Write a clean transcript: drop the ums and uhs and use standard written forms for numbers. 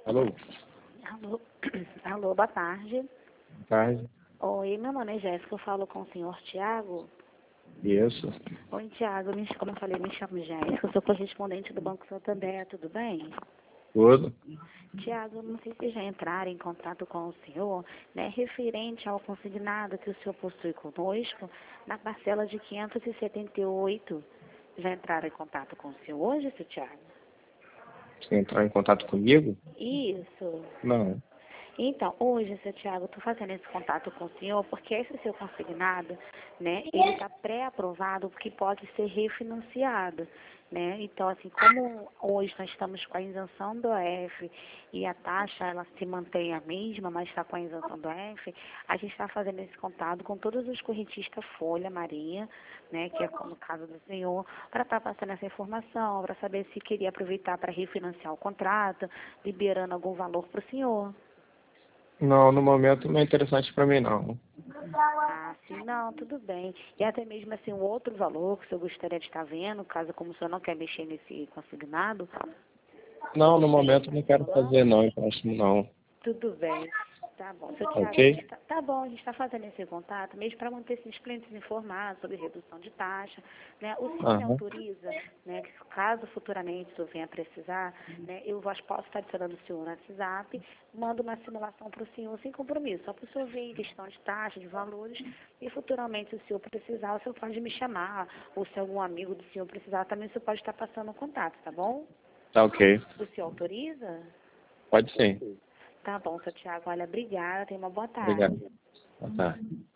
Alô? Alô, alô, boa tarde. Boa tarde. Oi, meu nome é Jéssica, eu falo com o senhor Tiago. Isso. Oi, Tiago, como eu falei, me chamo Jéssica, eu sou correspondente do Banco Santander, tudo bem? Tudo? Tiago, não sei se já entraram em contato com o senhor, né, referente ao consignado que o senhor possui conosco, na parcela de 578. Já entraram em contato com o senhor hoje, seu Tiago? Você entrar em contato comigo? Isso. Não. Então, hoje, seu Tiago, estou fazendo esse contato com o senhor porque esse seu consignado, né, ele está pré-aprovado que pode ser refinanciado, né? Então, assim, como hoje nós estamos com a isenção do OF e a taxa, ela se mantém a mesma, mas está com a isenção do OF, a gente está fazendo esse contato com todos os correntistas Folha, Marinha, né, que é no caso do senhor, para estar passando essa informação, para saber se queria aproveitar para refinanciar o contrato, liberando algum valor para o senhor. Não, no momento não é interessante para mim, não. Ah, sim, não, tudo bem. E até mesmo assim, um outro valor que o senhor gostaria de estar vendo, caso como o senhor não quer mexer nesse consignado, Não, no momento não quero fazer, não, empréstimo, não. tudo bem. Tá bom. Seu Tiago, Ok? tá bom, a gente está fazendo esse contato mesmo para manter esses clientes informados sobre redução de taxa, né? O senhor me Aham. autoriza, né, que caso futuramente o senhor venha precisar, né, eu posso estar adicionando o senhor no WhatsApp, mando uma simulação para o senhor sem compromisso, só para o senhor ver em questão de taxa, de valores, e futuramente, se o senhor precisar, o senhor pode me chamar, ou se algum amigo do senhor precisar, também o senhor pode estar passando o contato, tá bom? Tá ok. O senhor autoriza? Pode sim. Tá bom, seu Tiago. Olha, obrigada. Tenha uma boa Obrigado. tarde. Boa tarde.